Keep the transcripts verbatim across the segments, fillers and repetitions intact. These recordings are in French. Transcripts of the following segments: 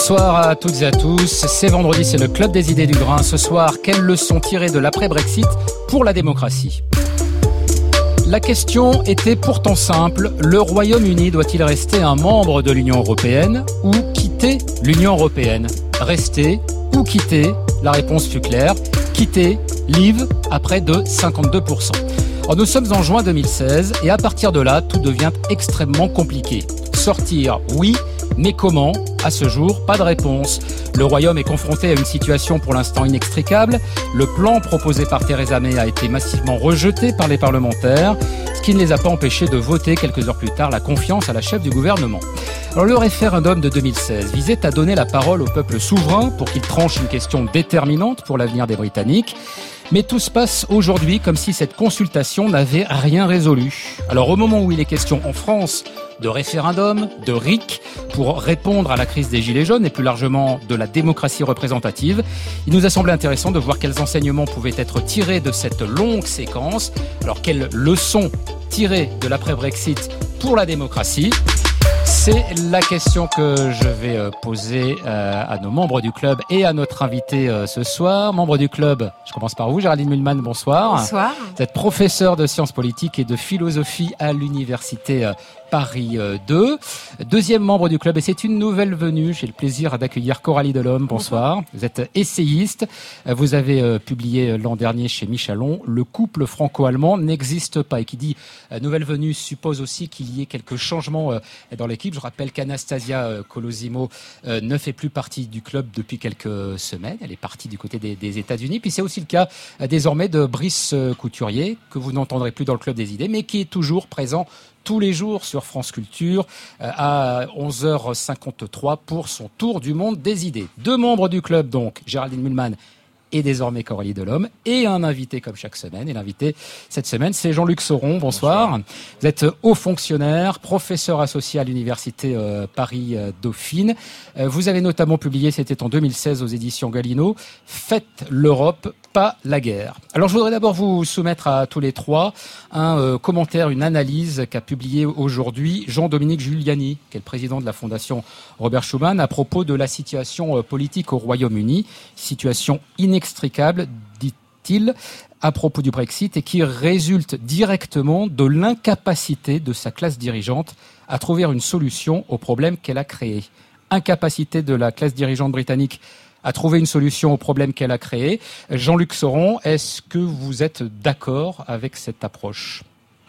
Bonsoir à toutes et à tous. C'est vendredi, c'est le Club des idées du grain. Ce soir, quelles leçons tirer de l'après-Brexit pour la démocratie ? La question était pourtant simple. Le Royaume-Uni doit-il rester un membre de l'Union européenne ou quitter l'Union européenne ? Rester ou quitter ? La réponse fut claire. Quitter, leave, à près de cinquante-deux pour cent. Alors nous sommes en juin deux mille seize et à partir de là, tout devient extrêmement compliqué. Sortir, oui, mais comment ? À ce jour, pas de réponse. Le Royaume est confronté à une situation pour l'instant inextricable. Le plan proposé par Theresa May a été massivement rejeté par les parlementaires, ce qui ne les a pas empêchés de voter quelques heures plus tard la confiance à la chef du gouvernement. Alors, le référendum de deux mille seize visait à donner la parole au peuple souverain pour qu'il tranche une question déterminante pour l'avenir des Britanniques. Mais tout se passe aujourd'hui comme si cette consultation n'avait rien résolu. Alors au moment où il est question en France de référendum, de R I C, pour répondre à la crise des Gilets jaunes et plus largement de la démocratie représentative, il nous a semblé intéressant de voir quels enseignements pouvaient être tirés de cette longue séquence. Alors quelles leçons tirer de l'après-Brexit pour la démocratie ? C'est la question que je vais poser à nos membres du club et à notre invité ce soir. Membre du club, je commence par vous, Géraldine Mühlmann, bonsoir. Bonsoir. Vous êtes professeure de sciences politiques et de philosophie à l'université Paris deux. Deuxième membre du club, et c'est une nouvelle venue. J'ai le plaisir d'accueillir Coralie Delhomme. Bonsoir. Bonsoir. Vous êtes essayiste. Vous avez publié l'an dernier chez Michalon « Le couple franco-allemand n'existe pas ». Et qui dit nouvelle venue suppose aussi qu'il y ait quelques changements dans l'équipe. Je rappelle qu'Anastasia Colosimo ne fait plus partie du club depuis quelques semaines. Elle est partie du côté des, des États-Unis. Puis c'est aussi le cas désormais de Brice Couturier, que vous n'entendrez plus dans le club des idées, mais qui est toujours présent tous les jours sur France Culture à onze heures cinquante-trois pour son tour du monde des idées. Deux membres du club donc, Géraldine Mühlmann et désormais Coralie Delhomme, et un invité comme chaque semaine. Et l'invité cette semaine, c'est Jean-Luc Sauron. Bonsoir. Bonsoir. Vous êtes haut fonctionnaire, professeur associé à l'université euh, Paris-Dauphine. Euh, vous avez notamment publié, c'était en deux mille seize aux éditions Galliano, « Faites l'Europe, pas la guerre ». Alors je voudrais d'abord vous soumettre à tous les trois un euh, commentaire, une analyse qu'a publié aujourd'hui Jean-Dominique Giuliani, qui est le président de la Fondation Robert Schuman, à propos de la situation euh, politique au Royaume-Uni, situation inextricable, dit-il, à propos du Brexit, et qui résulte directement de l'incapacité de sa classe dirigeante à trouver une solution au problème qu'elle a créé. Incapacité de la classe dirigeante britannique à trouver une solution au problème qu'elle a créé. Jean-Luc Sauron, est-ce que vous êtes d'accord avec cette approche ?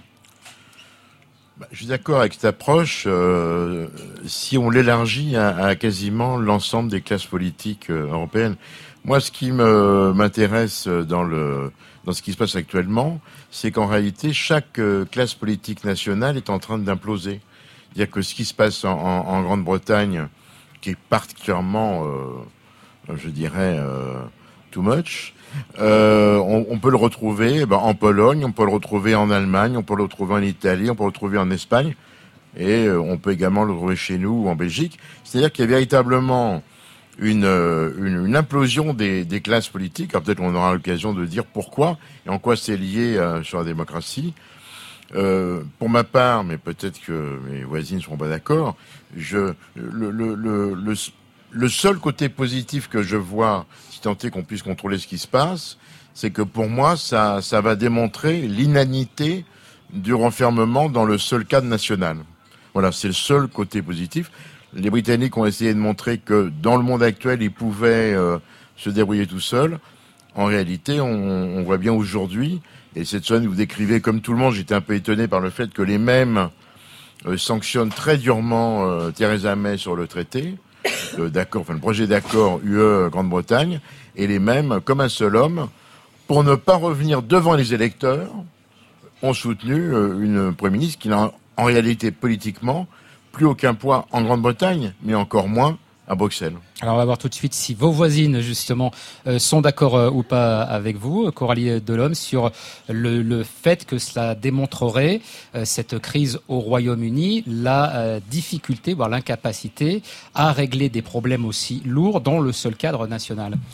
Je suis d'accord avec cette approche euh, si on l'élargit à, à quasiment l'ensemble des classes politiques euh, européennes. Moi, ce qui me m'intéresse dans le dans ce qui se passe actuellement, c'est qu'en réalité, chaque euh, classe politique nationale est en train d'imploser. C'est-à-dire que ce qui se passe en, en, en Grande-Bretagne, qui est particulièrement, euh, je dirais, euh, too much, euh, on, on peut le retrouver ben, en Pologne, on peut le retrouver en Allemagne, on peut le retrouver en Italie, on peut le retrouver en Espagne, et euh, on peut également le retrouver chez nous ou en Belgique. C'est-à-dire qu'il y a véritablement Une, une, une implosion des, des classes politiques. Alors peut-être qu'on aura l'occasion de dire pourquoi et en quoi c'est lié euh, sur la démocratie. Euh, pour ma part, mais peut-être que mes voisines ne seront pas d'accord, je, le, le, le, le, le seul côté positif que je vois, si tant est qu'on puisse contrôler ce qui se passe, c'est que pour moi, ça, ça va démontrer l'inanité du renfermement dans le seul cadre national. Voilà, c'est le seul côté positif. Les Britanniques ont essayé de montrer que dans le monde actuel, ils pouvaient euh, se débrouiller tout seuls. En réalité, on, on voit bien aujourd'hui, et cette semaine vous décrivez comme tout le monde, j'étais un peu étonné par le fait que les mêmes euh, sanctionnent très durement euh, Theresa May sur le traité, euh, d'accord, enfin le projet d'accord U E Grande-Bretagne, et les mêmes, comme un seul homme, pour ne pas revenir devant les électeurs, ont soutenu euh, une Premier ministre qui n'a en réalité politiquement plus aucun poids en Grande-Bretagne, mais encore moins à Bruxelles. Alors on va voir tout de suite si vos voisines justement euh, sont d'accord euh, ou pas avec vous, Coralie Delhomme, sur le, le fait que cela démontrerait euh, cette crise au Royaume-Uni, la euh, difficulté, voire l'incapacité à régler des problèmes aussi lourds dans le seul cadre national.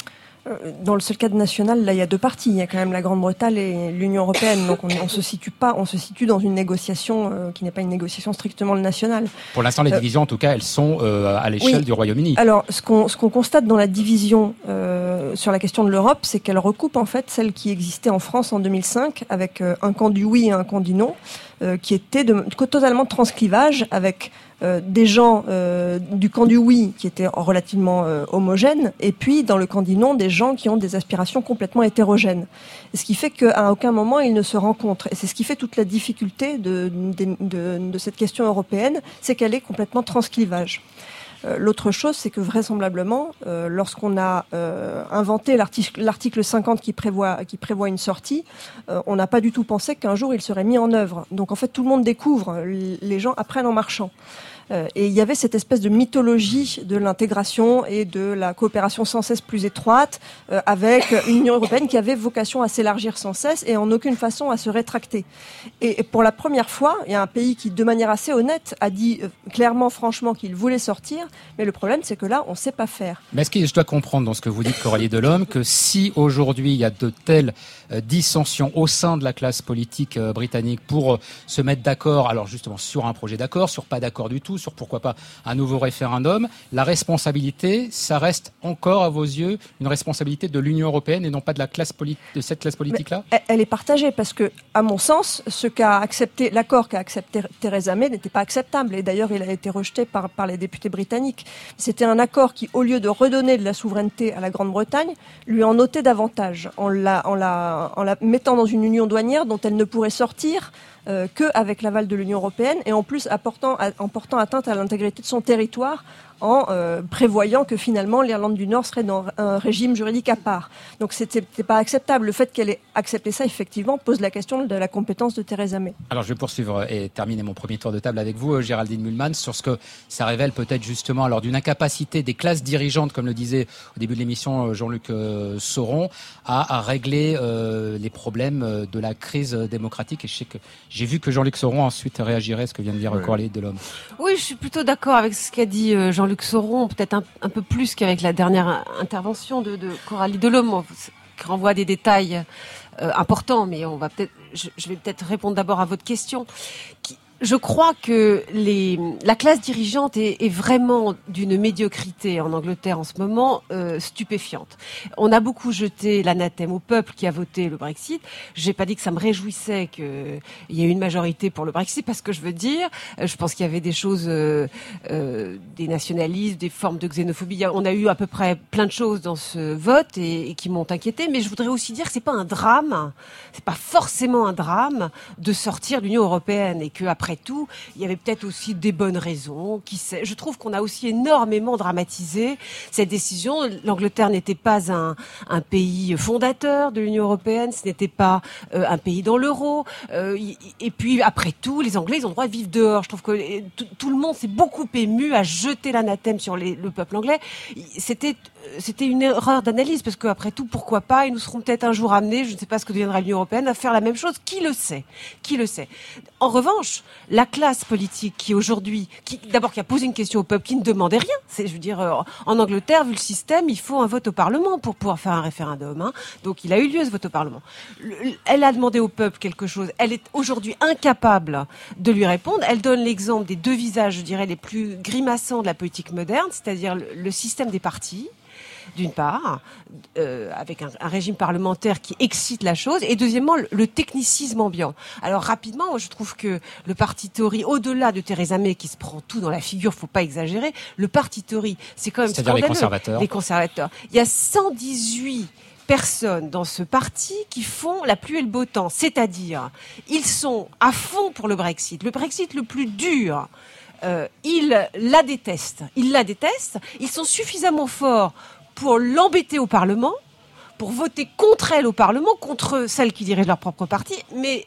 Dans le seul cadre national, là, il y a deux parties. Il y a quand même la Grande-Bretagne et l'Union européenne. Donc, on, on se situe pas, on se situe dans une négociation euh, qui n'est pas une négociation strictement nationale. Pour l'instant, les euh, divisions, en tout cas, elles sont euh, à l'échelle oui. du Royaume-Uni. Alors, ce qu'on, ce qu'on constate dans la division euh, sur la question de l'Europe, c'est qu'elle recoupe en fait celle qui existait en France en deux mille cinq, avec euh, un camp du oui et un camp du non, euh, qui était de, de, totalement de transclivage, avec Euh, des gens euh, du camp du oui qui étaient relativement euh, homogènes, et puis dans le camp du non, des gens qui ont des aspirations complètement hétérogènes. Et ce qui fait qu'à aucun moment ils ne se rencontrent. Et c'est ce qui fait toute la difficulté de, de, de, de cette question européenne, c'est qu'elle est complètement transclivage. Euh, l'autre chose, c'est que vraisemblablement, euh, lorsqu'on a euh, inventé l'article, l'article cinquante qui prévoit, qui prévoit une sortie, euh, on n'a pas du tout pensé qu'un jour il serait mis en œuvre. Donc en fait, tout le monde découvre, les gens apprennent en marchant. Euh, et il y avait cette espèce de mythologie de l'intégration et de la coopération sans cesse plus étroite, euh, avec une Union européenne qui avait vocation à s'élargir sans cesse et en aucune façon à se rétracter. Et, et pour la première fois, il y a un pays qui, de manière assez honnête, a dit euh, clairement, franchement, qu'il voulait sortir. Mais le problème, c'est que là, on ne sait pas faire. Mais est-ce que je dois comprendre dans ce que vous dites, Coralie Delhomme, que si aujourd'hui il y a de telles euh, dissensions au sein de la classe politique euh, britannique pour euh, se mettre d'accord, alors justement sur un projet d'accord, sur pas d'accord du tout, sur pourquoi pas un nouveau référendum, la responsabilité, ça reste encore à vos yeux une responsabilité de l'Union européenne et non pas de la classe politique, de cette classe politique-là ? Mais elle est partagée parce que, à mon sens, ce qu'a accepté, l'accord qu'a accepté Theresa May n'était pas acceptable et d'ailleurs il a été rejeté par, par les députés britanniques. C'était un accord qui, au lieu de redonner de la souveraineté à la Grande-Bretagne, lui en ôtait davantage en la, en la, en la mettant dans une union douanière dont elle ne pourrait sortir Euh, qu'avec l'aval de l'Union européenne et en plus apportant, à, en portant atteinte à l'intégrité de son territoire en euh, prévoyant que finalement l'Irlande du Nord serait dans un régime juridique à part. Donc c'était, c'était pas acceptable. Le fait qu'elle ait accepté ça, effectivement, pose la question de la compétence de Theresa May. Alors je vais poursuivre et terminer mon premier tour de table avec vous, Géraldine Mühlmann, sur ce que ça révèle peut-être justement alors d'une incapacité des classes dirigeantes, comme le disait au début de l'émission Jean-Luc euh, Sauron, à, à régler euh, les problèmes de la crise démocratique. Et je sais que j'ai vu que Jean-Luc Sauron ensuite réagirait à ce que vient de dire oui. Coralie Delhomme. Oui, je suis plutôt d'accord avec ce qu'a dit euh, Jean-Luc Luc Sauron, peut-être un, un peu plus qu'avec la dernière intervention de, de Coralie Delhomme, qui renvoie à des détails euh, importants, mais on va peut-être, je, je vais peut-être répondre d'abord à votre question. Qui, je crois que les, la classe dirigeante est, est vraiment d'une médiocrité en Angleterre en ce moment euh, stupéfiante. On a beaucoup jeté l'anathème au peuple qui a voté le Brexit. J'ai pas dit que ça me réjouissait qu'il y ait une majorité pour le Brexit, parce que je veux dire, je pense qu'il y avait des choses, euh, euh, des nationalismes, des formes de xénophobie. On a eu à peu près plein de choses dans ce vote et, et qui m'ont inquiété. Mais je voudrais aussi dire que c'est pas un drame, c'est pas forcément un drame de sortir de l'Union européenne et que après Après tout, il y avait peut-être aussi des bonnes raisons. Qui sait. Je trouve qu'on a aussi énormément dramatisé cette décision. L'Angleterre n'était pas un, un pays fondateur de l'Union européenne, ce n'était pas euh, un pays dans l'euro. Euh, et puis, après tout, les Anglais, ils ont le droit de vivre dehors. Je trouve que tout, tout le monde s'est beaucoup ému à jeter l'anathème sur les, le peuple anglais. C'était, c'était une erreur d'analyse, parce qu'après tout, pourquoi pas, ils nous seront peut-être un jour amenés, je ne sais pas ce que deviendra l'Union européenne, à faire la même chose. Qui le sait ? Qui le sait ? En revanche, la classe politique qui aujourd'hui, qui d'abord qui a posé une question au peuple, qui ne demandait rien, c'est, je veux dire, euh, en Angleterre, vu le système, il faut un vote au Parlement pour pouvoir faire un référendum. Hein. Donc il a eu lieu ce vote au Parlement. Le, elle a demandé au peuple quelque chose. Elle est aujourd'hui incapable de lui répondre. Elle donne l'exemple des deux visages, je dirais, les plus grimaçants de la politique moderne, c'est-à-dire le, le système des partis, d'une part, euh, avec un, un régime parlementaire qui excite la chose, et deuxièmement, le, le technicisme ambiant. Alors rapidement, je trouve que le parti Tory, au-delà de Theresa May qui se prend tout dans la figure, faut pas exagérer, le parti Tory, c'est quand même C'est-à-dire scandaleux. les conservateurs. Les conservateurs. Il y a cent dix-huit personnes dans ce parti qui font la pluie et le beau temps, c'est-à-dire, ils sont à fond pour le Brexit, le Brexit le plus dur. Euh, ils la détestent, ils la détestent, ils sont suffisamment forts pour l'embêter au Parlement, pour voter contre elle au Parlement, contre celle qui dirige leur propre parti, mais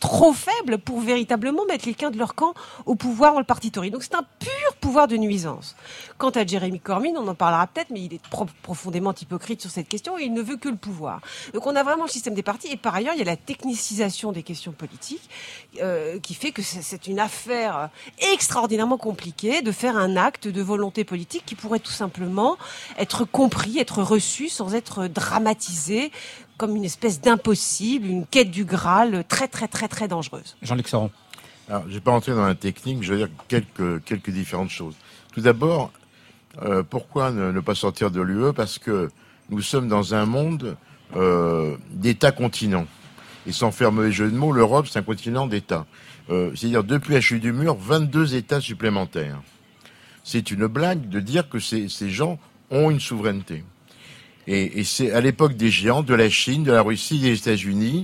trop faible pour véritablement mettre quelqu'un de leur camp au pouvoir dans le parti Tory. Donc c'est un pur pouvoir de nuisance. Quant à Jeremy Corbyn, on en parlera peut-être, mais il est pro- profondément hypocrite sur cette question et il ne veut que le pouvoir. Donc on a vraiment le système des partis et par ailleurs il y a la technicisation des questions politiques euh, qui fait que c'est, c'est une affaire extraordinairement compliquée de faire un acte de volonté politique qui pourrait tout simplement être compris, être reçu sans être dramatisé comme une espèce d'impossible, une quête du Graal très très très très dangereuse. Jean-Luc Soron. Alors, je ne vais pas rentrer dans la technique, je vais dire quelques, quelques différentes choses. Tout d'abord, euh, pourquoi ne, ne pas sortir de l'U E ? Parce que nous sommes dans un monde euh, d'États-continents. Et sans faire mauvais jeu de mots, l'Europe, c'est un continent d'États. Euh, c'est-à-dire, depuis la chute du mur, vingt-deux États supplémentaires. C'est une blague de dire que ces, ces gens ont une souveraineté. Et, et c'est à l'époque des géants, de la Chine, de la Russie, des États-Unis,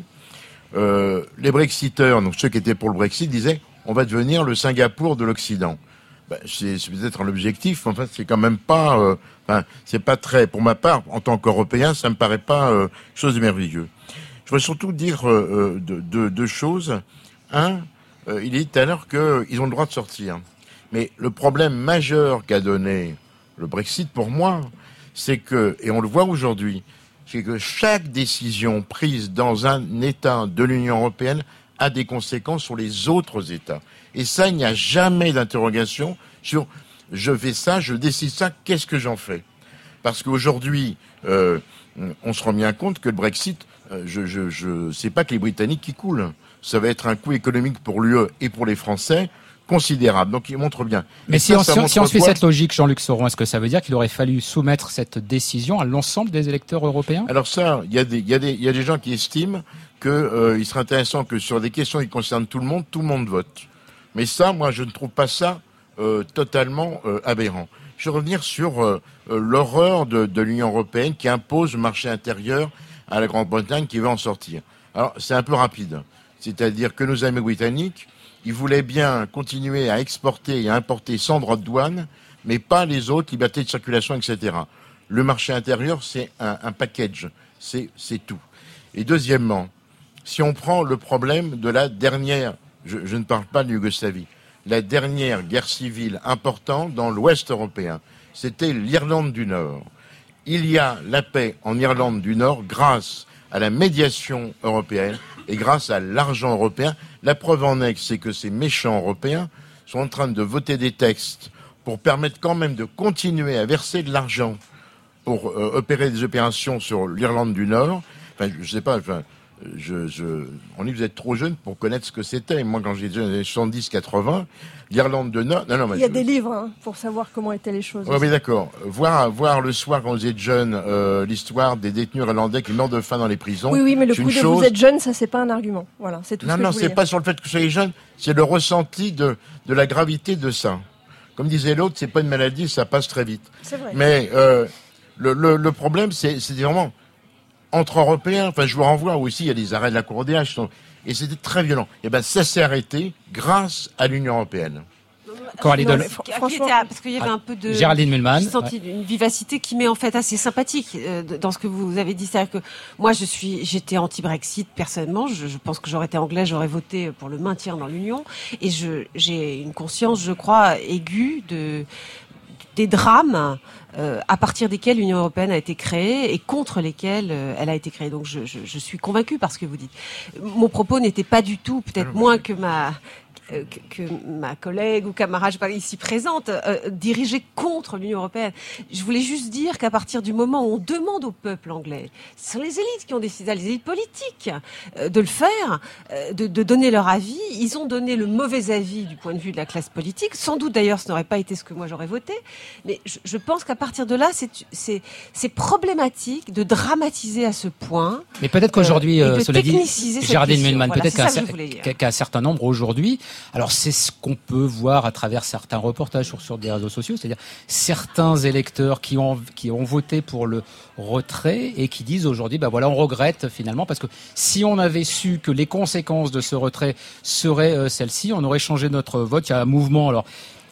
euh, les Brexiteurs, donc ceux qui étaient pour le Brexit, disaient on va devenir le Singapour de l'Occident. Ben, c'est, c'est peut-être un objectif, mais en fait, c'est quand même pas, euh, enfin, c'est pas très, pour ma part, en tant qu'Européen, ça me paraît pas euh, chose de merveilleux. Je voudrais surtout dire euh, deux, deux, deux choses. Un, euh, il est dit tout à l'heure qu'ils ont le droit de sortir. Mais le problème majeur qu'a donné le Brexit, pour moi, c'est que, et on le voit aujourd'hui, c'est que chaque décision prise dans un État de l'Union européenne a des conséquences sur les autres États. Et ça, il n'y a jamais d'interrogation sur « je fais ça, je décide ça, qu'est-ce que j'en fais ?» Parce qu'aujourd'hui, euh, on se rend bien compte que le Brexit, euh, je, je, je, c'est pas que les Britanniques qui coulent. Ça va être un coût économique pour l'U E et pour les Français considérable. Donc, il montre bien. Mais si, ça, on, ça si, montre si on suit quoi cette logique, Jean-Luc Soron, est-ce que ça veut dire qu'il aurait fallu soumettre cette décision à l'ensemble des électeurs européens ? Alors ça, il y a des, il y a des, il y a des gens qui estiment que euh, il serait intéressant que sur des questions qui concernent tout le monde, tout le monde vote. Mais ça, moi, je ne trouve pas ça euh, totalement euh, aberrant. Je vais revenir sur euh, euh, l'horreur de, de l'Union européenne qui impose le marché intérieur à la Grande-Bretagne qui veut en sortir. Alors, c'est un peu rapide. C'est-à-dire que nos amis britanniques, ils voulaient bien continuer à exporter et à importer sans droit de douane, mais pas les autres, liberté de circulation, et cetera. Le marché intérieur, c'est un, un package, c'est, c'est tout. Et deuxièmement, si on prend le problème de la dernière, je, je ne parle pas de Yougoslavie, la dernière guerre civile importante dans l'Ouest européen, c'était l'Irlande du Nord. Il y a la paix en Irlande du Nord grâce à la médiation européenne et grâce à l'argent européen. La preuve en est, c'est que ces méchants européens sont en train de voter des textes pour permettre quand même de continuer à verser de l'argent pour euh, opérer des opérations sur l'Irlande du Nord. Enfin, je sais pas, enfin, je, je, on dit que vous êtes trop jeune pour connaître ce que c'était. Moi, quand j'étais dans les soixante-dix quatre-vingts, l'Irlande du Nord... Non, non, Il y a je... des livres hein, pour savoir comment étaient les choses. Oui, mais d'accord. Voir, voir le soir, quand vous êtes jeune, euh, l'histoire des détenus irlandais qui meurent de faim dans les prisons... Oui, oui, mais le coup de chose... vous êtes jeune, ça, c'est pas un argument. Voilà, c'est tout non, ce que non, je voulais c'est dire. pas sur le fait que vous soyez jeune, c'est le ressenti de, de la gravité de ça. Comme disait l'autre, c'est pas une maladie, ça passe très vite. C'est vrai. Mais euh, le, le, le problème, c'est, c'est vraiment... Entre Européens, enfin, je vous renvoie aussi, il y a des arrêts de la Cour des H, et c'était très violent. Et ben, ça s'est arrêté grâce à l'Union européenne. Coralie Non, Delon. mais fr- Franchement, franchement, parce qu'il y avait un peu de Géraldine Mühlmann. j'ai senti une vivacité qui m'est en fait assez sympathique euh, dans ce que vous avez dit. C'est-à-dire que moi, je suis, j'étais anti-Brexit personnellement. Je, je pense que j'aurais été anglais, j'aurais voté pour le maintien dans l'Union. Et je, j'ai une conscience, je crois, aiguë de des drames euh, à partir desquels l'Union européenne a été créée et contre lesquels euh, elle a été créée. Donc je, je, je suis convaincue par ce que vous dites. Mon propos n'était pas du tout, peut-être moins que ma euh, que, que ma collègue ou camarade, je sais pas, ici présente, euh, dirigée contre l'Union européenne. Je voulais juste dire qu'à partir du moment où on demande au peuple anglais, ce sont les élites qui ont décidé, les élites politiques, euh, de le faire, euh, de, de donner leur avis. Ils ont donné le mauvais avis du point de vue de la classe politique. Sans doute d'ailleurs, ce n'aurait pas été ce que moi j'aurais voté. Mais je, je pense qu'à partir de là, c'est, c'est, c'est problématique de dramatiser à ce point. Mais peut-être qu'aujourd'hui, euh, et euh, de cela dit, techniciser cette Géraldine question. Mühlmann, Voilà, peut-être c'est qu'un, ça que je cer- voulais dire. qu'un- qu'un certain nombre aujourd'hui, alors c'est ce qu'on peut voir à travers certains reportages sur, sur des réseaux sociaux, c'est-à-dire certains électeurs qui ont, qui ont voté pour le retrait et qui disent aujourd'hui, bah voilà, on regrette finalement parce que si on avait su que les conséquences de ce retrait seraient euh, celles-ci, on aurait changé notre vote. Il y a un mouvement, alors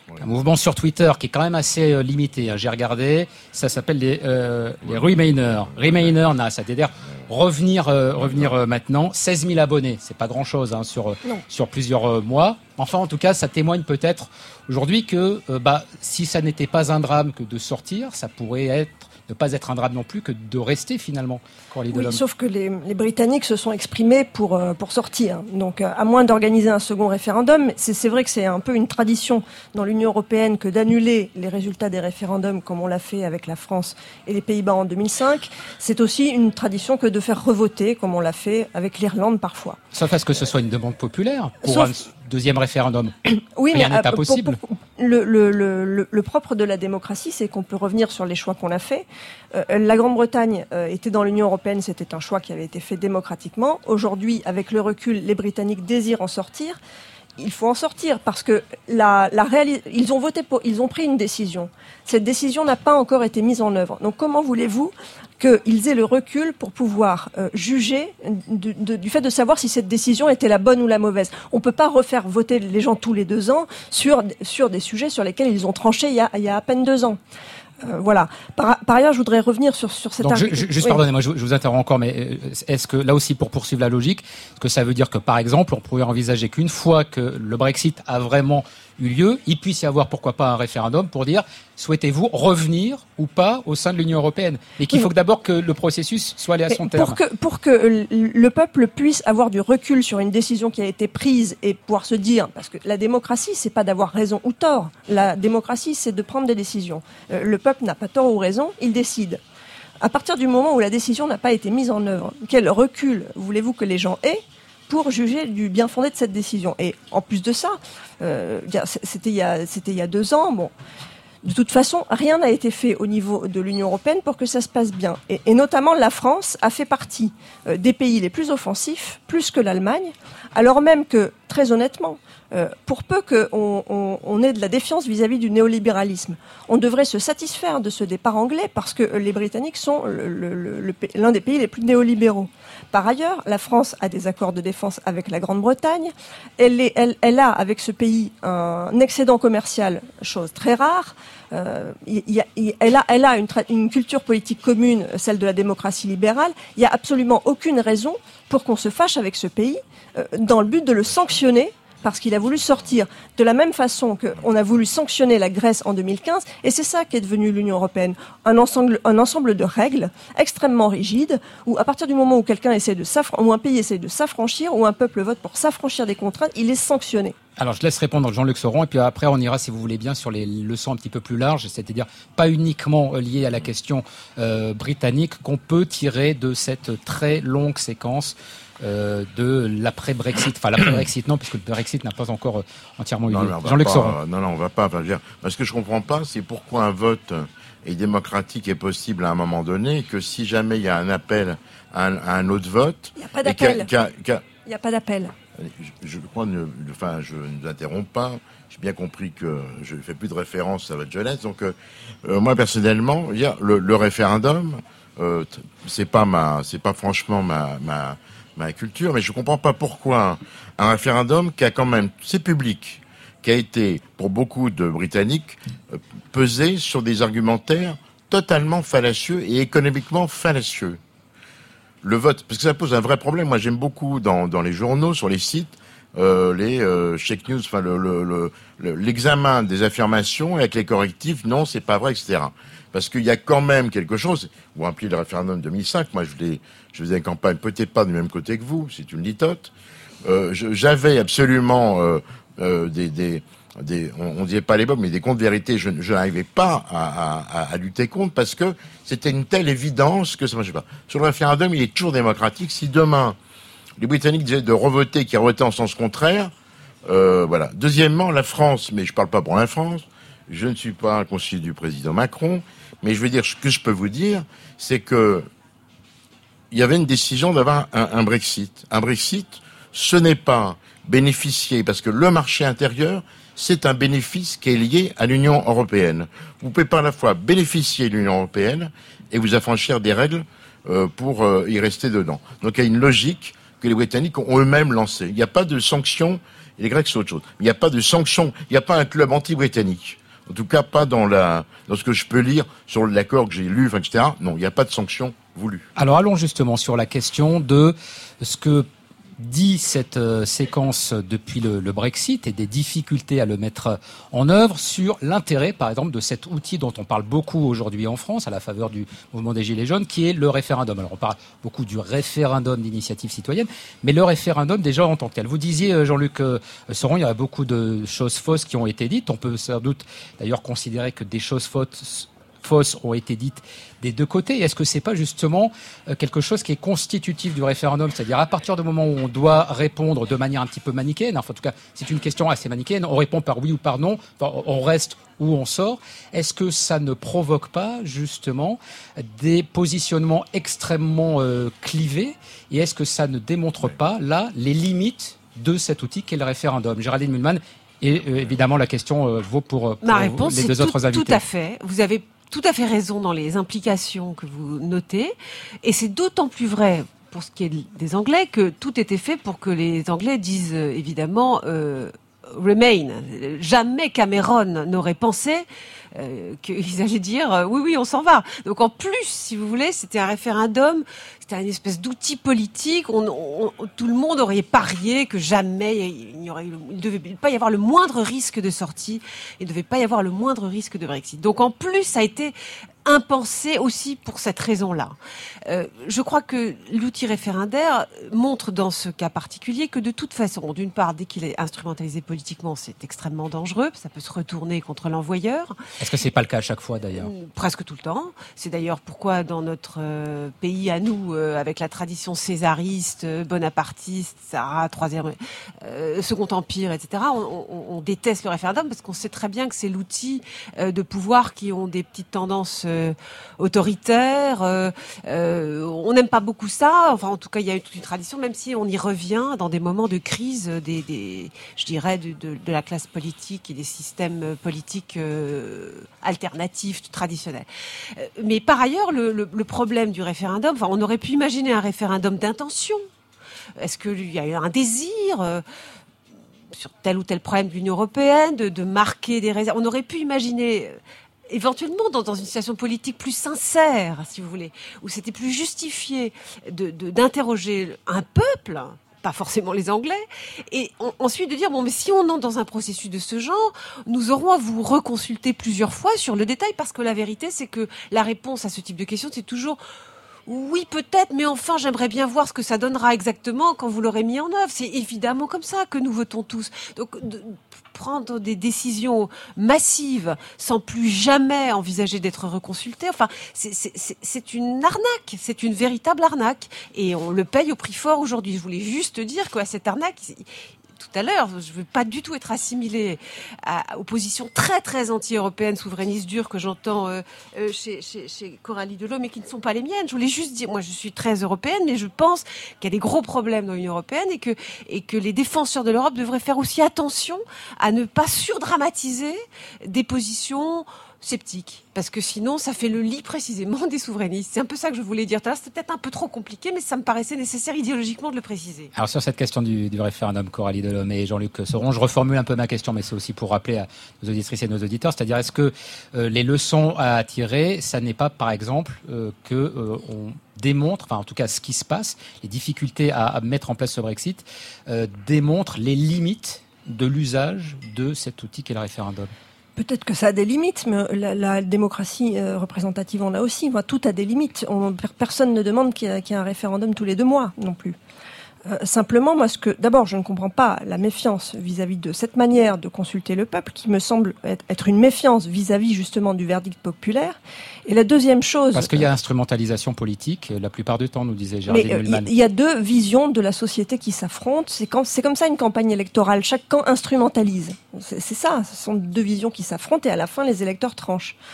Ouais. Un mouvement sur Twitter qui est quand même assez euh, limité. Hein. J'ai regardé, ça s'appelle les, euh, les Remainers. Remainers, nah, ça veut dire revenir, euh, revenir euh, maintenant. seize mille abonnés, c'est pas grand-chose hein, sur euh, sur plusieurs euh, mois. Enfin, en tout cas, ça témoigne peut-être aujourd'hui que euh, bah, si ça n'était pas un drame que de sortir, ça pourrait être ne pas être un drame non plus que de rester finalement. Oui, sauf que les, les Britanniques se sont exprimés pour euh, pour sortir. Donc, euh, à moins d'organiser un second référendum, c'est, c'est vrai que c'est un peu une tradition dans l'Union européenne que d'annuler les résultats des référendums, comme on l'a fait avec la France et les Pays-Bas en deux mille cinq. C'est aussi une tradition que de faire revoter, comme on l'a fait avec l'Irlande parfois. Sauf à ce que ce soit une demande populaire pour Sauf... un deuxième référendum. Oui, Rien mais n'est impossible. Pour, pour, le, le, le, le propre de la démocratie, c'est qu'on peut revenir sur les choix qu'on a faits. Euh, la Grande-Bretagne euh, était dans l'Union européenne, c'était un choix qui avait été fait démocratiquement. Aujourd'hui, avec le recul, les Britanniques désirent en sortir. Il faut en sortir parce que la, la réalis- ils ont voté pour, ils ont pris une décision. Cette décision n'a pas encore été mise en œuvre. Donc, comment voulez-vous qu'ils aient le recul pour pouvoir euh, juger de, de, du fait de savoir si cette décision était la bonne ou la mauvaise? On peut pas refaire voter les gens tous les deux ans sur sur des sujets sur lesquels ils ont tranché il y a, il y a à peine deux ans. Euh, voilà. Par, par ailleurs, je voudrais revenir sur sur cette. Donc, arg- je, juste oui. pardonnez-moi, je, je vous interromps encore, mais est-ce que là aussi, pour poursuivre la logique, est-ce que ça veut dire que par exemple, on pourrait envisager qu'une fois que le Brexit a vraiment eu lieu, il puisse y avoir pourquoi pas un référendum pour dire souhaitez-vous revenir ou pas au sein de l'Union européenne, mais qu'il faut que d'abord que le processus soit allé à son terme. Pour que pour que le peuple puisse avoir du recul sur une décision qui a été prise et pouvoir se dire, parce que la démocratie c'est pas d'avoir raison ou tort, la démocratie c'est de prendre des décisions. Euh, le peuple n'a pas tort ou raison, il décide. À partir du moment où la décision n'a pas été mise en œuvre, quel recul voulez-vous que les gens aient pour juger du bien fondé de cette décision? Et en plus de ça, euh, c'était il y a c'était il y a deux ans. Bon, de toute façon, rien n'a été fait au niveau de l'Union européenne pour que ça se passe bien. Et, et notamment, la France a fait partie euh, des pays les plus offensifs, plus que l'Allemagne, alors même que, très honnêtement, euh, pour peu qu'on on, on ait de la défiance vis-à-vis du néolibéralisme, on devrait se satisfaire de ce départ anglais parce que les Britanniques sont le, le, le, le, l'un des pays les plus néolibéraux. Par ailleurs, la France a des accords de défense avec la Grande-Bretagne. Elle, est, elle, elle a, avec ce pays, un excédent commercial, chose très rare. Euh, y, y a, y, elle a, elle a une, tra- une culture politique commune, celle de la démocratie libérale. Il n'y a absolument aucune raison pour qu'on se fâche avec ce pays euh, dans le but de le sanctionner parce qu'il a voulu sortir, de la même façon qu'on a voulu sanctionner la Grèce en deux mille quinze, et c'est ça qui est devenu l'Union européenne, un ensemble, un ensemble de règles extrêmement rigides, où à partir du moment où quelqu'un essaie de s'affran- ou un pays essaie de s'affranchir, ou un peuple vote pour s'affranchir des contraintes, il est sanctionné. Alors, je laisse répondre Jean-Luc Sauron, et puis après, on ira, si vous voulez bien, sur les leçons un petit peu plus larges, c'est-à-dire pas uniquement liées à la question euh, britannique, qu'on peut tirer de cette très longue séquence euh, de l'après-Brexit. Enfin, l'après-Brexit, non, puisque le Brexit n'a pas encore euh, entièrement eu lieu. Jean-Luc Sauron. Non, non, on va pas. Enfin, dire, parce que je comprends pas, c'est pourquoi un vote est démocratique est possible à un moment donné, que si jamais il y a un appel à un, à un autre vote... Il n'y a pas d'appel. Qu'a, qu'a, il n'y a pas d'appel. Je, je crois, ne, enfin, je ne vous interromps pas. J'ai bien compris que je ne fais plus de référence à votre jeunesse. Donc, euh, euh, moi personnellement, il y a le, le référendum. Euh, c'est pas ma, c'est pas franchement ma, ma, ma culture, mais je comprends pas pourquoi un référendum qui a quand même, c'est public, qui a été pour beaucoup de Britanniques euh, pesé sur des argumentaires totalement fallacieux et économiquement fallacieux. Le vote, parce que ça pose un vrai problème. Moi, j'aime beaucoup dans, dans les journaux, sur les sites, euh, les euh, fake news, enfin le, le, le, le, l'examen des affirmations avec les correctifs. Non, c'est pas vrai, et cetera. Parce qu'il y a quand même quelque chose. Vous vous rappelez le référendum deux mille cinq. Moi, je voulais, je faisais une campagne peut-être pas du même côté que vous. C'est une litote. Euh, je, j'avais absolument euh, euh, des, des Des, on, on disait pas les bombes, mais des comptes vérités, je, je n'arrivais pas à, à, à lutter contre parce que c'était une telle évidence que ça ne marchait pas. Sur le référendum, il est toujours démocratique. Si demain, les Britanniques disaient de revoter, qui revotaient en sens contraire, euh, voilà. Deuxièmement, la France, mais je parle pas pour la France, je ne suis pas un conseiller du président Macron, mais je veux dire, ce que je peux vous dire, c'est que il y avait une décision d'avoir un, un Brexit. Un Brexit, ce n'est pas bénéficier, parce que le marché intérieur, c'est un bénéfice qui est lié à l'Union européenne. Vous pouvez pas à la fois bénéficier de l'Union européenne et vous affranchir des règles euh, pour euh, y rester dedans. Donc il y a une logique que les Britanniques ont eux-mêmes lancée. Il n'y a pas de sanctions Et les Grecs, c'est autre chose. Il n'y a pas de sanctions. Il n'y a pas un club anti-britannique. En tout cas, pas dans la, dans ce que je peux lire sur l'accord que j'ai lu, enfin, et cetera. Non, il n'y a pas de sanctions voulues. Alors, allons justement sur la question de ce que dit cette euh, séquence depuis le, le Brexit et des difficultés à le mettre en œuvre, sur l'intérêt, par exemple, de cet outil dont on parle beaucoup aujourd'hui en France, à la faveur du mouvement des Gilets jaunes, qui est le référendum. Alors, on parle beaucoup du référendum d'initiative citoyenne, mais le référendum déjà en tant que tel. Vous disiez, Jean-Luc euh, Soron, il y a beaucoup de choses fausses qui ont été dites. On peut sans doute d'ailleurs considérer que des choses fausses fausses ont été dites des deux côtés. Est-ce que c'est pas justement quelque chose qui est constitutif du référendum, c'est-à-dire à partir du moment où on doit répondre de manière un petit peu manichéenne, enfin, en tout cas c'est une question assez manichéenne, on répond par oui ou par non, enfin, on reste ou on sort, est-ce que ça ne provoque pas justement des positionnements extrêmement euh, clivés, et est-ce que ça ne démontre pas là les limites de cet outil qu'est le référendum? Géraldine Mühlmann, et euh, évidemment la question euh, vaut pour, pour Ma réponse, les deux c'est autres tout, invités. Tout à fait. Vous avez tout à fait raison dans les implications que vous notez, et c'est d'autant plus vrai pour ce qui est des Anglais que tout était fait pour que les Anglais disent euh, évidemment euh, Remain. Jamais Cameron n'aurait pensé euh, qu'ils allaient dire euh, oui oui on s'en va. Donc en plus, si vous voulez, c'était un référendum, c'était une espèce d'outil politique. On, on, tout le monde aurait parié que jamais il n'y aurait, il devait pas y avoir le moindre risque de sortie, il ne devait pas y avoir le moindre risque de Brexit. Donc en plus, ça a été impensé aussi pour cette raison-là. Euh, je crois que l'outil référendaire montre dans ce cas particulier que de toute façon, d'une part, dès qu'il est instrumentalisé politiquement, c'est extrêmement dangereux, ça peut se retourner contre l'envoyeur. Est-ce que c'est pas le cas à chaque fois d'ailleurs? Presque tout le temps. C'est d'ailleurs pourquoi dans notre euh, pays à nous, euh, avec la tradition césariste, bonapartiste, et cetera, troisième, euh, second empire, et cetera, on, on, on déteste le référendum parce qu'on sait très bien que c'est l'outil euh, de pouvoir qui ont des petites tendances euh, autoritaire, euh, euh, on n'aime pas beaucoup ça. Enfin, en tout cas, il y a toute une tradition, même si on y revient dans des moments de crise, des, des je dirais, de, de, de la classe politique et des systèmes politiques euh, alternatifs, traditionnels. Euh, mais par ailleurs, le, le, le problème du référendum, enfin, on aurait pu imaginer un référendum d'intention. Est-ce qu'il y a eu un désir euh, sur tel ou tel problème de l'Union européenne, de, de marquer des réserves? On aurait pu imaginer éventuellement dans, dans une situation politique plus sincère, si vous voulez, où c'était plus justifié de, de, d'interroger un peuple, pas forcément les Anglais, et on, ensuite de dire, bon, mais si on entre dans un processus de ce genre, nous aurons à vous reconsulter plusieurs fois sur le détail, parce que la vérité, c'est que la réponse à ce type de question, c'est toujours oui, peut-être, mais enfin, j'aimerais bien voir ce que ça donnera exactement quand vous l'aurez mis en œuvre. C'est évidemment comme ça que nous votons tous. Donc, de, prendre des décisions massives sans plus jamais envisager d'être reconsulté, enfin, c'est, c'est, c'est, c'est une arnaque, c'est une véritable arnaque. Et on le paye au prix fort aujourd'hui. Je voulais juste dire que cette arnaque, tout à l'heure, je ne veux pas du tout être assimilée à, aux positions très très anti-européennes, souverainistes dures que j'entends euh, euh, chez, chez, chez Coralie Delhomme, mais qui ne sont pas les miennes. Je voulais juste dire, moi je suis très européenne, mais je pense qu'il y a des gros problèmes dans l'Union européenne et que, et que les défenseurs de l'Europe devraient faire aussi attention à ne pas surdramatiser des positions sceptiques, parce que sinon ça fait le lit précisément des souverainistes. C'est un peu ça que je voulais dire tout à l'heure. C'était peut-être un peu trop compliqué, mais ça me paraissait nécessaire idéologiquement de le préciser. Alors sur cette question du, du référendum, Coralie Delhomme et Jean-Luc Soron, je reformule un peu ma question, mais c'est aussi pour rappeler à nos auditrices et nos auditeurs, c'est-à-dire est-ce que euh, les leçons à tirer, ça n'est pas par exemple euh, que euh, on démontre, enfin en tout cas ce qui se passe, les difficultés à, à mettre en place ce Brexit, euh, démontrent les limites de l'usage de cet outil qu'est le référendum? Peut-être que ça a des limites, mais la, la démocratie euh, représentative en a aussi. Enfin, tout a des limites. On, personne ne demande qu'il y, a, qu'il y a un référendum tous les deux mois non plus. Euh, simplement, moi, ce que d'abord, je ne comprends pas la méfiance vis-à-vis de cette manière de consulter le peuple, qui me semble être une méfiance vis-à-vis justement du verdict populaire. Et la deuxième chose, parce qu'il y a instrumentalisation politique la plupart du temps, nous disait Géraldine Mühlmann. Il y a deux visions de la société qui s'affrontent. C'est quand c'est comme ça une campagne électorale. Chaque camp instrumentalise. C'est, c'est ça. Ce sont deux visions qui s'affrontent et à la fin les électeurs tranchent.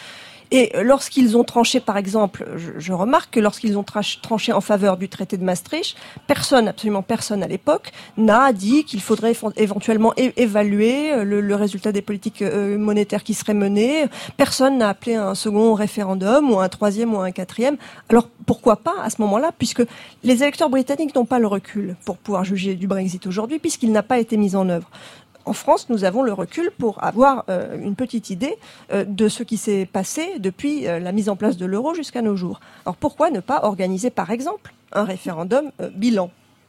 Et lorsqu'ils ont tranché, par exemple, je, je remarque que lorsqu'ils ont tranché en faveur du traité de Maastricht, personne, absolument personne à l'époque, n'a dit qu'il faudrait éventuellement é- évaluer le, le résultat des politiques euh, monétaires qui seraient menées. Personne n'a appelé un second référendum ou un troisième ou un quatrième. Alors pourquoi pas à ce moment-là, puisque les électeurs britanniques n'ont pas le recul pour pouvoir juger du Brexit aujourd'hui, puisqu'il n'a pas été mis en œuvre. En France, nous avons le recul pour avoir euh, une petite idée euh, de ce qui s'est passé depuis euh, la mise en place de l'euro jusqu'à nos jours. Alors pourquoi ne pas organiser, par exemple, un référendum euh, bilan ?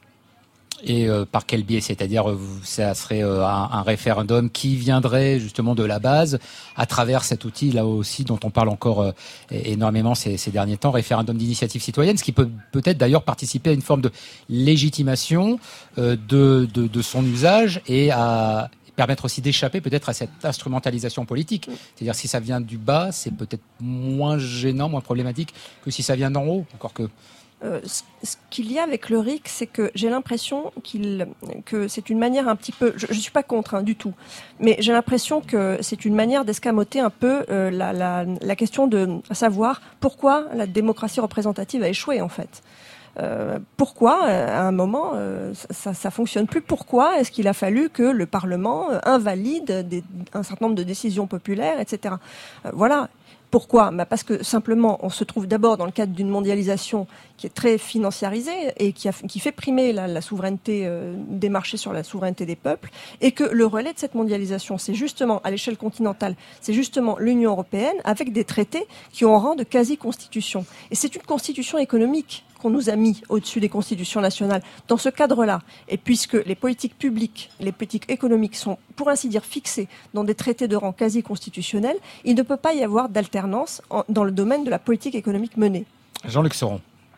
Et euh, par quel biais? C'est-à-dire, euh, ça serait euh, un, un référendum qui viendrait justement de la base, à travers cet outil là aussi dont on parle encore euh, énormément ces, ces derniers temps, référendum d'initiative citoyenne, ce qui peut peut-être d'ailleurs participer à une forme de légitimation euh, de, de, de son usage et à permettre aussi d'échapper peut-être à cette instrumentalisation politique. C'est-à-dire, si ça vient du bas, c'est peut-être moins gênant, moins problématique que si ça vient d'en haut, encore que... Euh, ce qu'il y a avec le R I C, c'est que j'ai l'impression qu'il, que c'est une manière un petit peu... Je ne suis pas contre hein, du tout, mais j'ai l'impression que c'est une manière d'escamoter un peu euh, la, la, la question de savoir pourquoi la démocratie représentative a échoué, en fait. Euh, pourquoi, à un moment, euh, ça, ça fonctionne plus? Pourquoi est-ce qu'il a fallu que le Parlement invalide des, un certain nombre de décisions populaires, et cetera. Euh, voilà. Pourquoi ? Bah parce que simplement, on se trouve d'abord dans le cadre d'une mondialisation qui est très financiarisée et qui, a, qui fait primer la, la souveraineté euh, des marchés sur la souveraineté des peuples, et que le relais de cette mondialisation, c'est justement, à l'échelle continentale, c'est justement l'Union européenne avec des traités qui ont rang de quasi-constitution. Et c'est une constitution économique qu'on nous a mis au-dessus des constitutions nationales. Dans ce cadre-là, et puisque les politiques publiques, les politiques économiques sont, pour ainsi dire, fixées dans des traités de rang quasi-constitutionnel, il ne peut pas y avoir d'alternance en, dans le domaine de la politique économique menée. Jean-Luc Sauron.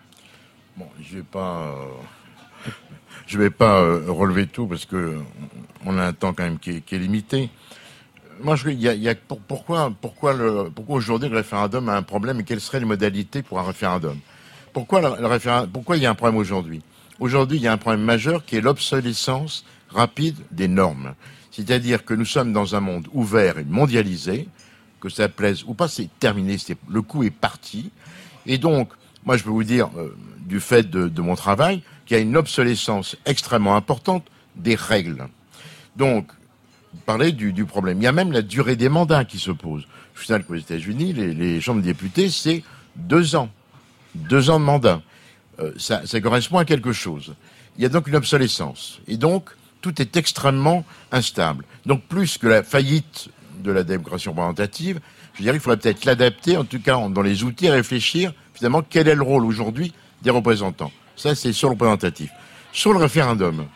Bon, je vais pas, euh, je vais pas euh, relever tout parce que on a un temps quand même qui est, qui est limité. Moi, je, il y a, il y a pour, pourquoi, pourquoi le, pourquoi aujourd'hui le référendum a un problème et quelles seraient les modalités pour un référendum? Pourquoi le, le référendum, pourquoi il y a un problème aujourd'hui? Aujourd'hui, il y a un problème majeur qui est l'obsolescence rapide des normes. C'est-à-dire que nous sommes dans un monde ouvert et mondialisé, que ça plaise ou pas, c'est terminé, c'est, le coup est parti. Et donc, moi, je peux vous dire, euh, du fait de, de mon travail, qu'il y a une obsolescence extrêmement importante des règles. Donc, parler du, du problème. Il y a même la durée des mandats qui se pose. Je sais qu'aux États-Unis, les, les chambres de députés, c'est deux ans. Deux ans de mandat. Euh, ça, ça correspond à quelque chose. Il y a donc une obsolescence. Et donc, tout est extrêmement instable. Donc, plus que la faillite de la démocratie représentative, je dirais qu'il faudrait peut-être l'adapter, en tout cas dans les outils, et réfléchir, finalement, quel est le rôle aujourd'hui des représentants. Ça, c'est sur le représentatif. Sur le référendum,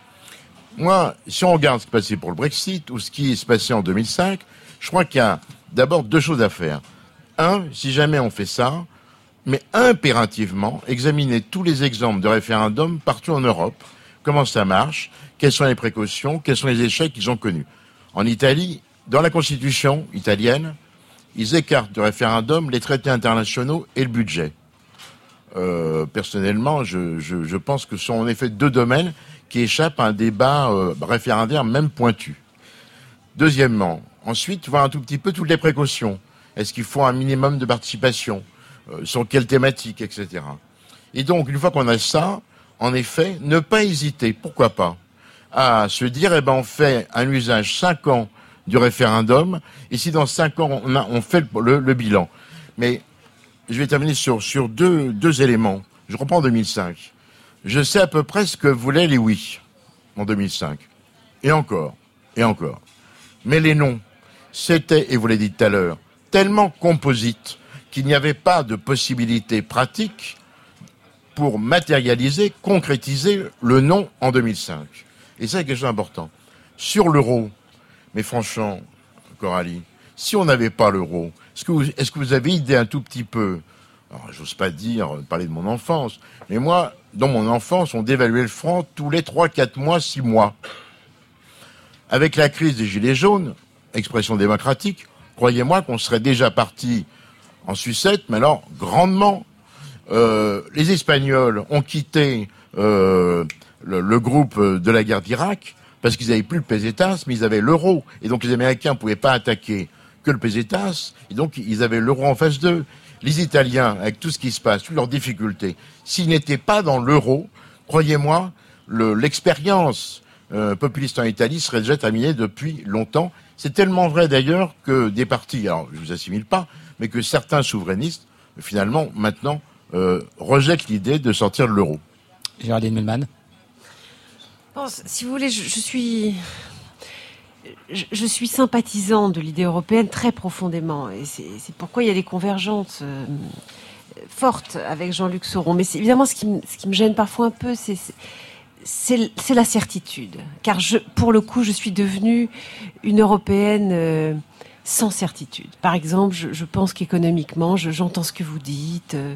moi, si on regarde ce qui s'est passé pour le Brexit ou ce qui s'est passé en deux mille cinq, je crois qu'il y a d'abord deux choses à faire. Un, si jamais on fait ça, mais impérativement, examiner tous les exemples de référendums partout en Europe, comment ça marche, quelles sont les précautions, quels sont les échecs qu'ils ont connus. En Italie, dans la Constitution italienne, ils écartent de référendum les traités internationaux et le budget. Euh, personnellement, je, je, je pense que ce sont en effet deux domaines qui échappent à un débat euh, référendaire même pointu. Deuxièmement, ensuite, voir un tout petit peu toutes les précautions. Est-ce qu'il faut un minimum de participation ? Euh, sur quelle thématique, et cetera. Et donc, une fois qu'on a ça, en effet, ne pas hésiter, pourquoi pas, à se dire, eh ben, on fait un usage cinq ans du référendum, et si dans cinq ans, on, a, on fait le, le, le bilan. Mais je vais terminer sur, sur deux, deux éléments. Je reprends deux mille cinq. Je sais à peu près ce que voulaient les oui en deux mille cinq. Et encore, et encore. Mais les non, c'était, et vous l'avez dit tout à l'heure, tellement composites qu'il n'y avait pas de possibilité pratique pour matérialiser, concrétiser le non en deux mille cinq. Et ça, c'est quelque chose d'important. Sur l'euro, mais franchement, Coralie, si on n'avait pas l'euro, est-ce que vous, est-ce que vous avez idée un tout petit peu, alors j'ose pas dire, parler de mon enfance, mais moi, dans mon enfance, on dévaluait le franc tous les trois, quatre mois, six mois. Avec la crise des Gilets jaunes, expression démocratique, croyez-moi qu'on serait déjà parti en sucette, mais alors grandement. Euh, les Espagnols ont quitté euh, le, le groupe de la guerre d'Irak parce qu'ils n'avaient plus le pesetas, mais ils avaient l'euro. Et donc les Américains ne pouvaient pas attaquer que le pesetas, et donc ils avaient l'euro en face d'eux. Les Italiens, avec tout ce qui se passe, toutes leurs difficultés, s'ils n'étaient pas dans l'euro, croyez-moi, le, l'expérience euh, populiste en Italie serait déjà terminée depuis longtemps. C'est tellement vrai d'ailleurs que des partis, alors je vous assimile pas, mais que certains souverainistes, finalement, maintenant, euh, rejettent l'idée de sortir de l'euro. Géraldine Mühlmann. Bon, si vous voulez, je, je suis... Je, je suis sympathisante de l'idée européenne très profondément, et c'est, c'est pourquoi il y a des convergences euh, fortes avec Jean-Luc Sauron. Mais c'est, évidemment, ce qui, me, ce qui me gêne parfois un peu, c'est, c'est, c'est, c'est la certitude. Car je, pour le coup, je suis devenue une Européenne euh, sans certitude. Par exemple, je, je pense qu'économiquement, je, j'entends ce que vous dites, euh,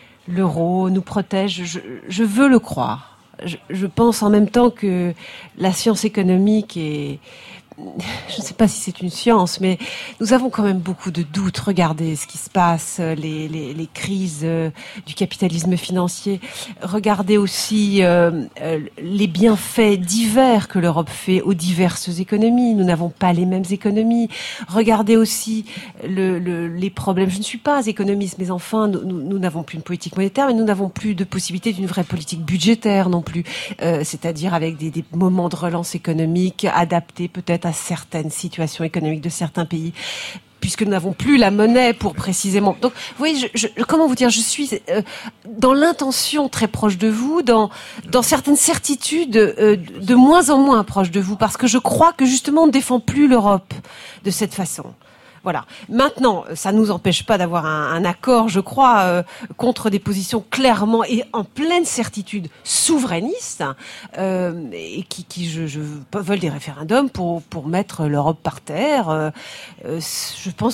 l'euro nous protège, je, je veux le croire. Je, je pense en même temps que la science économique est... Je ne sais pas si c'est une science, mais nous avons quand même beaucoup de doutes. Regardez ce qui se passe, les, les, les crises euh, du capitalisme financier. Regardez aussi euh, euh, les bienfaits divers que l'Europe fait aux diverses économies. Nous n'avons pas les mêmes économies. Regardez aussi le, le, les problèmes. Je ne suis pas économiste, mais enfin, nous, nous, nous n'avons plus une politique monétaire, mais nous n'avons plus de possibilité d'une vraie politique budgétaire non plus. Euh, c'est-à-dire avec des, des moments de relance économique adaptés peut-être à certaines situations économiques de certains pays, puisque nous n'avons plus la monnaie pour précisément. Donc, vous voyez, je, je, comment vous dire, je suis euh, dans l'intention très proche de vous, dans dans certaines certitudes euh, de moins en moins proche de vous, parce que je crois que justement on ne défend plus l'Europe de cette façon. Voilà. Maintenant, ça nous empêche pas d'avoir un, un accord, je crois, euh, contre des positions clairement et en pleine certitude souverainistes, euh, et qui, qui je, je, veulent des référendums pour pour mettre l'Europe par terre. Euh, euh, je pense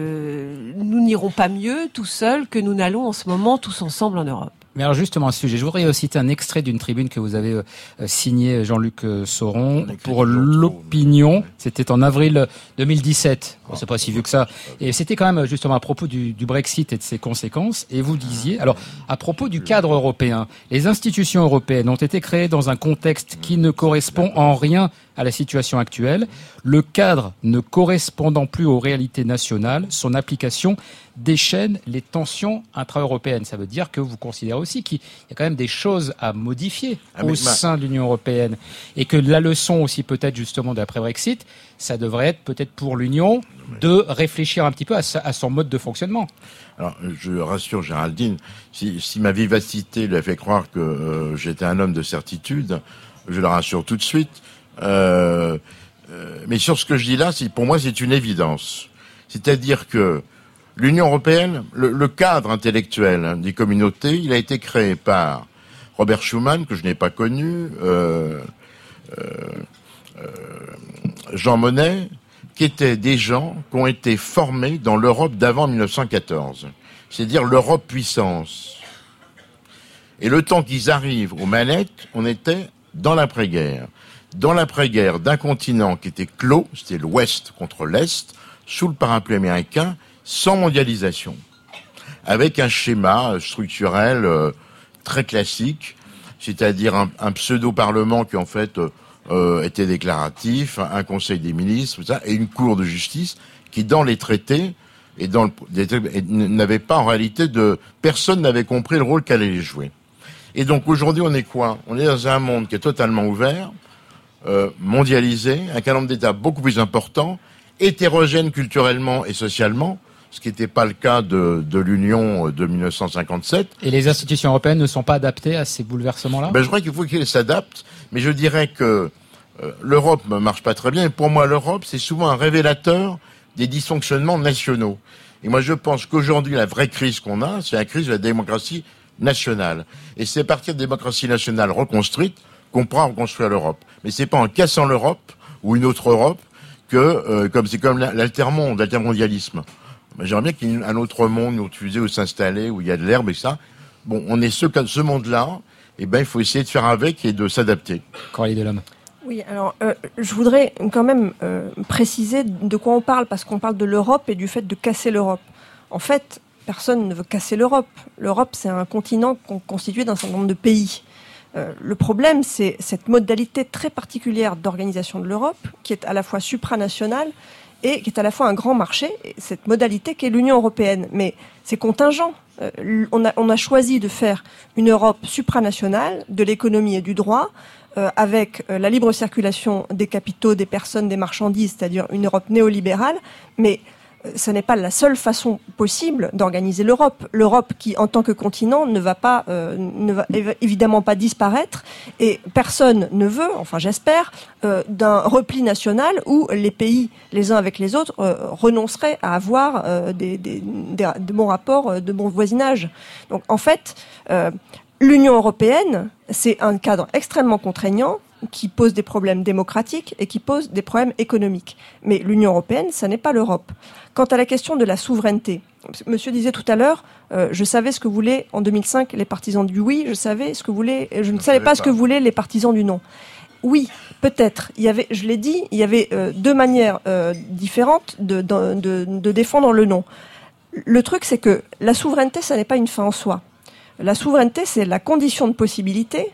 que nous n'irons pas mieux tout seuls que nous n'allons en ce moment tous ensemble en Europe. Mais alors justement, à ce sujet, je voudrais citer un extrait d'une tribune que vous avez euh, signée, Jean-Luc euh, Sauron, pour l'Opinion. C'était en avril deux mille dix-sept. Bon, c'est pas si vieux que ça. Et c'était quand même justement à propos du, du Brexit et de ses conséquences. Et vous disiez, alors, à propos du cadre européen, les institutions européennes ont été créées dans un contexte qui ne correspond en rien à la situation actuelle. Le cadre ne correspondant plus aux réalités nationales, son application déchaîne les tensions intra-européennes. Ça veut dire que vous considérez aussi qu'il y a quand même des choses à modifier ah, au sein de l'Union européenne. Et que la leçon aussi peut-être justement d'après-Brexit, ça devrait être peut-être pour l'Union de réfléchir un petit peu à, sa, à son mode de fonctionnement. Alors, je rassure Géraldine, si, si ma vivacité lui a fait croire que euh, j'étais un homme de certitude, je la rassure tout de suite. Euh, euh, mais sur ce que je dis là, c'est, pour moi, c'est une évidence. C'est-à-dire que l'Union européenne, le, le cadre intellectuel hein, des communautés, il a été créé par Robert Schuman, que je n'ai pas connu, euh, euh, euh, Jean Monnet, qui étaient des gens qui ont été formés dans l'Europe d'avant mille neuf cent quatorze. C'est-à-dire l'Europe puissance. Et le temps qu'ils arrivent aux manettes, on était dans l'après-guerre. Dans l'après-guerre d'un continent qui était clos, c'était l'Ouest contre l'Est, sous le parapluie américain, sans mondialisation, avec un schéma structurel euh, très classique, c'est-à-dire un, un pseudo-parlement qui en fait euh, était déclaratif, un, un conseil des ministres, tout ça, et une cour de justice qui, dans les traités et dans le, et n'avait pas en réalité de personne n'avait compris le rôle qu'elle allait jouer. Et donc aujourd'hui, on est quoi ? On est dans un monde qui est totalement ouvert, euh, mondialisé, avec un nombre d'États beaucoup plus important, hétérogène culturellement et socialement, ce qui n'était pas le cas de, de l'Union de mille neuf cent cinquante-sept. Et les institutions européennes ne sont pas adaptées à ces bouleversements-là ? Ben, je crois qu'il faut qu'elles s'adaptent, mais je dirais que euh, l'Europe ne marche pas très bien. Et pour moi, l'Europe, c'est souvent un révélateur des dysfonctionnements nationaux. Et moi, je pense qu'aujourd'hui, la vraie crise qu'on a, c'est la crise de la démocratie nationale. Et c'est à partir de la démocratie nationale reconstruite qu'on pourra reconstruire l'Europe. Mais c'est pas en cassant l'Europe ou une autre Europe que, euh, comme c'est comme l'altermonde, l'altermondialisme. J'aimerais bien qu'il y ait un autre monde où tu où s'installer, où il y a de l'herbe et ça. Bon, on est ce, ce monde-là, et ben il faut essayer de faire avec et de s'adapter. Coralie Delhomme. Oui, alors euh, je voudrais quand même euh, préciser de quoi on parle, parce qu'on parle de l'Europe et du fait de casser l'Europe. En fait, personne ne veut casser l'Europe. L'Europe, c'est un continent constitué d'un certain nombre de pays. Euh, le problème, c'est cette modalité très particulière d'organisation de l'Europe, qui est à la fois supranationale et qui est à la fois un grand marché, et cette modalité qu'est l'Union européenne. Mais c'est contingent. Euh, on, a, on a choisi de faire une Europe supranationale de l'économie et du droit, euh, avec euh, la libre circulation des capitaux, des personnes, des marchandises, c'est-à-dire une Europe néolibérale, mais ce n'est pas la seule façon possible d'organiser l'Europe. L'Europe qui, en tant que continent, ne va pas, euh, ne va évidemment pas disparaître, et personne ne veut, enfin j'espère, euh, d'un repli national où les pays, les uns avec les autres, euh, renonceraient à avoir euh, des, des, des, de bons rapports, de bon voisinage. Donc en fait, euh, l'Union européenne, c'est un cadre extrêmement contraignant, qui pose des problèmes démocratiques et qui pose des problèmes économiques. Mais l'Union européenne, ça n'est pas l'Europe. Quant à la question de la souveraineté, monsieur disait tout à l'heure, euh, je savais ce que voulaient en deux mille cinq les partisans du oui, je savais ce que voulaient, je ne savais pas, pas ce que voulaient les partisans du non. Oui, peut-être. Il y avait, je l'ai dit, il y avait euh, deux manières euh, différentes de, de, de, de défendre le non. Le truc, c'est que la souveraineté, ça n'est pas une fin en soi. La souveraineté, c'est la condition de possibilité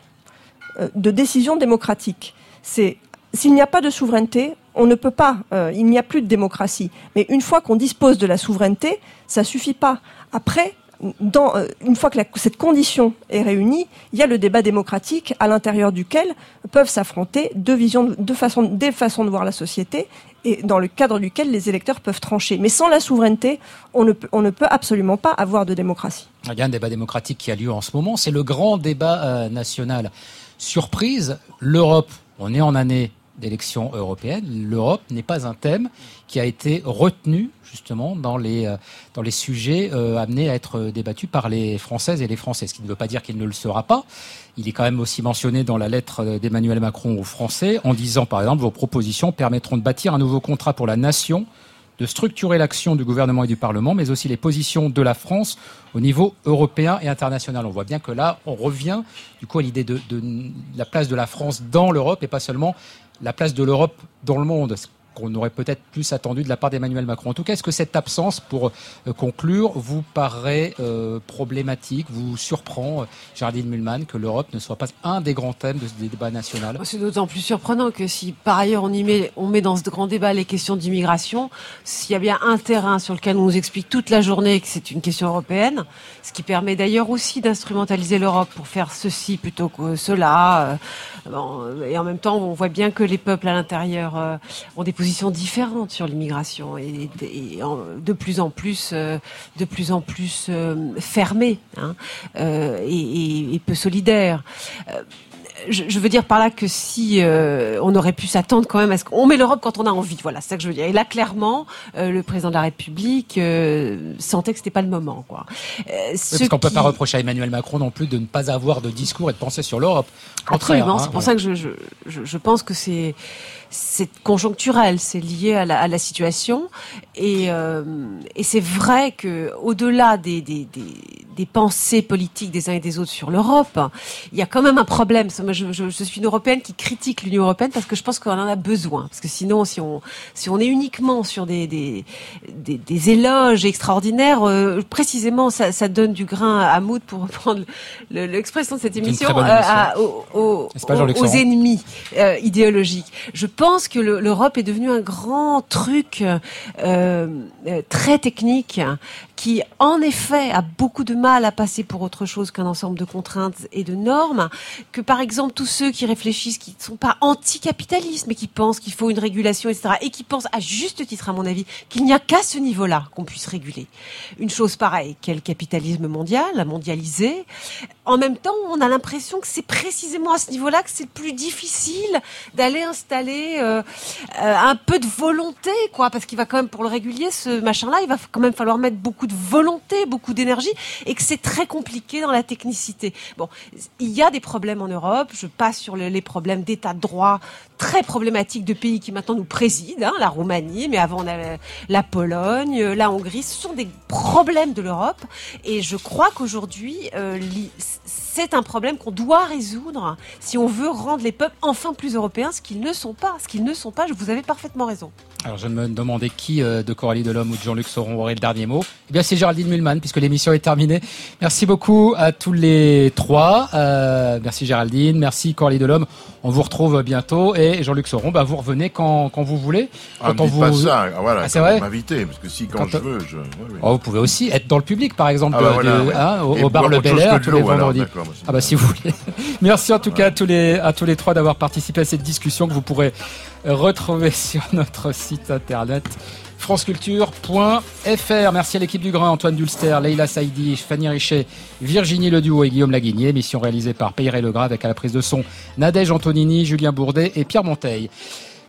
de décision démocratique. C'est, s'il n'y a pas de souveraineté, on ne peut pas, euh, il n'y a plus de démocratie. Mais une fois qu'on dispose de la souveraineté, ça suffit pas. Après, dans, euh, une fois que la, cette condition est réunie, il y a le débat démocratique à l'intérieur duquel peuvent s'affronter deux visions, deux façons, des façons de voir la société, et dans le cadre duquel les électeurs peuvent trancher. Mais sans la souveraineté, on ne peut, on ne peut absolument pas avoir de démocratie. Il y a un débat démocratique qui a lieu en ce moment, c'est le grand débat euh, national. Surprise, l'Europe, on est en année d'élections européennes, l'Europe n'est pas un thème qui a été retenu justement dans les, euh, dans les sujets euh, amenés à être débattus par les Françaises et les Français, ce qui ne veut pas dire qu'il ne le sera pas. Il est quand même aussi mentionné dans la lettre d'Emmanuel Macron aux Français en disant par exemple « Vos propositions permettront de bâtir un nouveau contrat pour la nation », de structurer l'action du gouvernement et du Parlement, mais aussi les positions de la France au niveau européen et international. On voit bien que là, on revient du coup à l'idée de, de la place de la France dans l'Europe et pas seulement la place de l'Europe dans le monde, ce qu'on aurait peut-être plus attendu de la part d'Emmanuel Macron. En tout cas, est-ce que cette absence, pour euh, conclure, vous paraît euh, problématique, vous surprend, euh, Géraldine Mühlmann, que l'Europe ne soit pas un des grands thèmes de ce débat national ? C'est d'autant plus surprenant que si, par ailleurs, on y met, on met dans ce grand débat les questions d'immigration, s'il y a bien un terrain sur lequel on nous explique toute la journée que c'est une question européenne, ce qui permet d'ailleurs aussi d'instrumentaliser l'Europe pour faire ceci plutôt que cela. Euh, bon, et en même temps, on voit bien que les peuples à l'intérieur euh, ont des positions différentes sur l'immigration et, et, et en, de plus en plus, euh, de plus en plus euh, fermées hein, euh, et, et, et peu solidaires. Euh, Je, je veux dire par là que si euh, on aurait pu s'attendre quand même à ce qu'on met l'Europe quand on a envie, voilà, c'est ça que je veux dire. Et là, clairement, euh, le président de la République euh, sentait que c'était pas le moment, quoi. Euh, oui, parce qu'on qui... peut pas reprocher à Emmanuel Macron non plus de ne pas avoir de discours et de pensée sur l'Europe. Absolument, hein, c'est pour ouais. ça que je, je, je, je pense que c'est c'est conjoncturel, c'est lié à la, à la situation et, euh, et c'est vrai que au-delà des, des, des, des pensées politiques des uns et des autres sur l'Europe, il y a quand même un problème. Moi, je, je, je suis une Européenne qui critique l'Union européenne parce que je pense qu'on en a besoin. Parce que sinon, si on si on est uniquement sur des des des, des éloges extraordinaires, euh, précisément, ça, ça donne du grain à moudre pour reprendre le, l'expression de cette émission, euh, à, aux, aux, aux, aux ennemis euh, idéologiques. Je Je pense que le, l'Europe est devenue un grand truc euh, euh, très technique qui, en effet, a beaucoup de mal à passer pour autre chose qu'un ensemble de contraintes et de normes. Que, par exemple, tous ceux qui réfléchissent, qui ne sont pas anti-capitalistes, mais qui pensent qu'il faut une régulation, et cetera, et qui pensent, à juste titre, à mon avis, qu'il n'y a qu'à ce niveau-là qu'on puisse réguler une chose pareille, qu'est le capitalisme mondial, mondialisé. En même temps, on a l'impression que c'est précisément à ce niveau-là que c'est le plus difficile d'aller installer Euh, euh, un peu de volonté, quoi, parce qu'il va quand même, pour le régulier, ce machin-là, il va quand même falloir mettre beaucoup de volonté, beaucoup d'énergie, et que c'est très compliqué dans la technicité. Bon, il y a des problèmes en Europe, je passe sur le, les problèmes d'état de droit très problématiques de pays qui maintenant nous président, hein, la Roumanie, mais avant on a la, la Pologne, la Hongrie, ce sont des problèmes de l'Europe, et je crois qu'aujourd'hui, euh, li, c'est un problème qu'on doit résoudre si on veut rendre les peuples enfin plus européens, ce qu'ils ne sont pas. Ce qu'ils ne sont pas, vous avez parfaitement raison. Alors je me demandais qui euh, de Coralie Delhomme ou de Jean-Luc Sauron aurait le dernier mot. Eh bien c'est Géraldine Mühlmann puisque l'émission est terminée. Merci beaucoup à tous les trois. Euh, merci Géraldine, merci Coralie Delhomme. On vous retrouve bientôt et Jean-Luc Sauron, bah vous revenez quand quand vous voulez. Quand ah, on vous pas ça, voilà, ah, c'est vrai. M'inviter parce que si quand, quand je veux, je. Ouais, ouais. Oh, vous pouvez aussi être dans le public par exemple ah, bah, de, voilà, de, ouais. hein, au, au bar Le Bel Air tous les vendredis. Alors, ah bah si vous voulez. Merci en tout cas à tous les à tous les trois d'avoir participé à cette discussion que vous pourrez retrouver sur notre site internet franceculture point f r. Merci à l'équipe du Grain, Antoine Dulster, Leïla Saïdi, Fanny Richet, Virginie Leduo et Guillaume Laguigné. Émission réalisée par Peyre Legras avec à la prise de son Nadège Antonini, Julien Bourdet et Pierre Monteil.